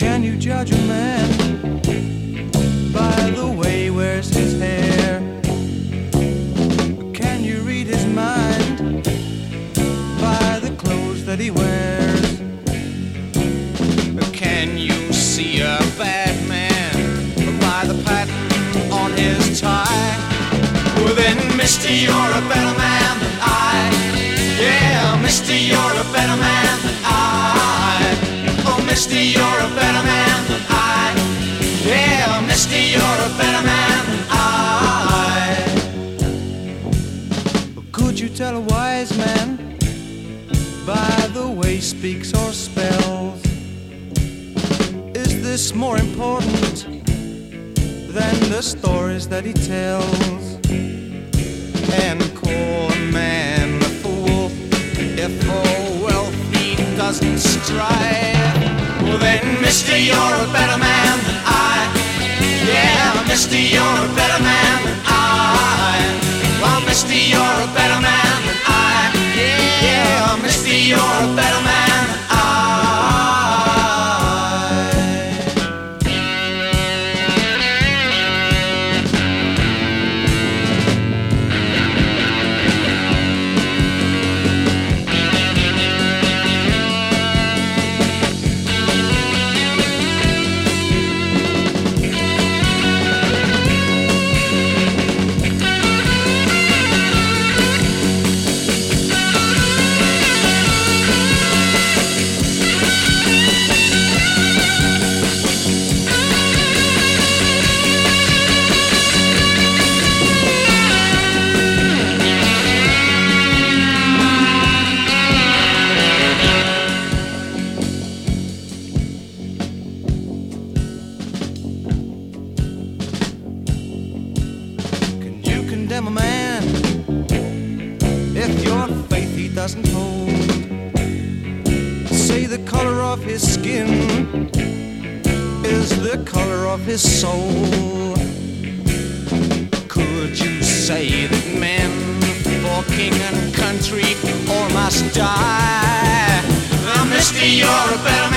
Can you judge a man by the way he wears his hair? Can you read his mind by the clothes that he wears? Can you see a bad man by the pattern on his tie? Well then, mister, you're a better man than I. Yeah, mister, you're a better man than I. Oh, mister, you're a better man than I. Yeah, mister, you're a better man than I. Could you tell a wise man by the way he speaks or spells? Is this more important than the stories that he tells? And call a man a fool if for wealth he doesn't strive. Well then, mister, you're a better man than I. Yeah, mister, you're a better man than I. Well, mister, you're a better man than I. Yeah, mister, you're a better man than I. Condemn a man if your faith he doesn't hold? Say the color of his skin is the color of his soul. Could you say that men for king and country all must die? Well, mister, you're a better